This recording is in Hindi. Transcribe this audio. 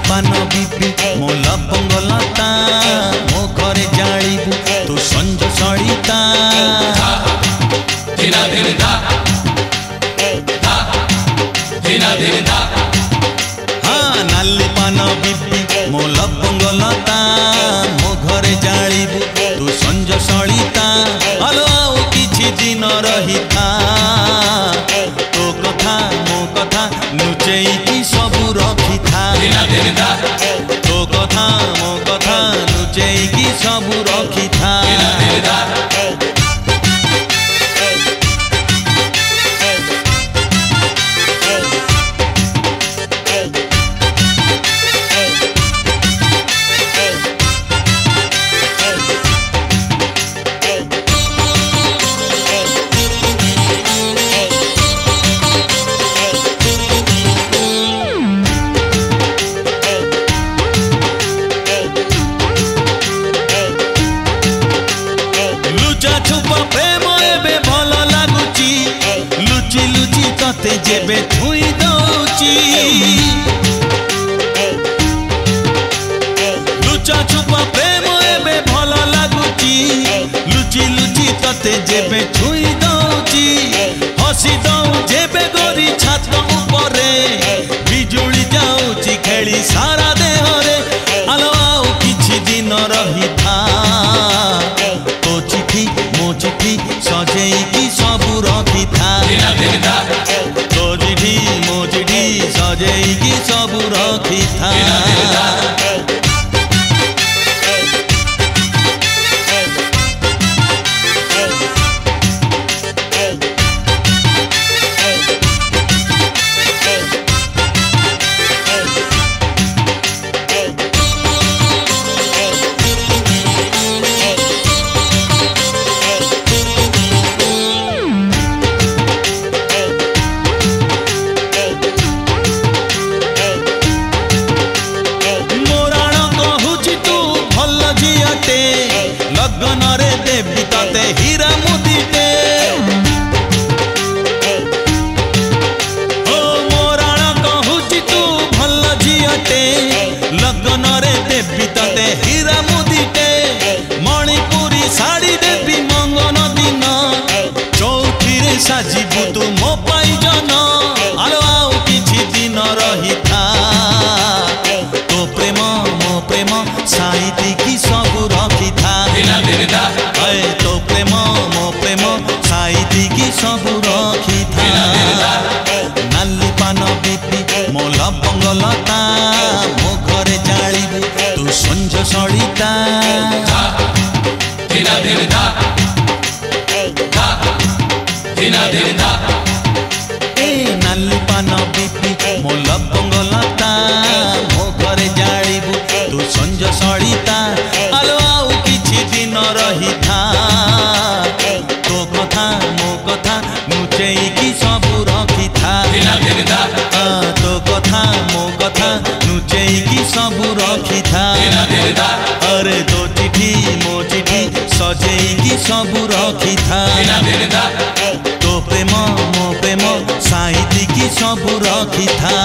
पान बीपी मो लवंग लता मो घरे जालिबु तू संज सलिता धीना धीरे धा धा धीना धीरे धा। हाँ नाली पान बीपी मो लवंग लता मो घरे जालिबु तू संज सलिता आलो आउ किछि दिन रहिता तो कथा मो कथा लुचेई सबु रखिथा तो कथा मो कथा लुचेई सबु रखिथा। तते जेबे थुई दउची लुचा छुपा प्रेम एबे भल लागुची लुची लुची तते जेबे थुई दउची हसी दउ जेबे गोरी छात उपरे बिजुली जाउची खेली सारा देहरे आलो आउ किछि दिन रहिथा तो चिठी मो चिठी सजेई की सबु रखिथा तो चिठी मो चिठी सजेई की सबु रखिथा। लगन रे देवी तते हीरा मोतीटे ओ मोराण कहूची तू भल झियटे लगन रे देवी तते हीरा मोतीटे मणिपुरी साड़ी देवी मंगन दिन चौथी रे साजिबु तू मो पाई जन आलो आउ किछि दिन रहिथा तो प्रेम मो प्रेम साहिती की सबु रखिथा तो प्रेम मो प्रेम साहिती की सबु रखिथा। नाली पान बीपी मो लवंग लता मो घरे जालिबु तू संज सलिता धीना धीरे धा धा धीना धीरे धा। नाली पान बीपी मो लवंग लता मो घरे जालिबु तू संज सलिता आलो आउ किछि दिन रहिथा तो कथा मो कथा लुचेई की सबु रखिथा तो कथा मो कथा लुचेई की सबु रखिथा अरे तो चिठी मो चिठी सजेई की सबु रखिथा तो प्रेम मो प्रेम साहिती की सबु रखिथा।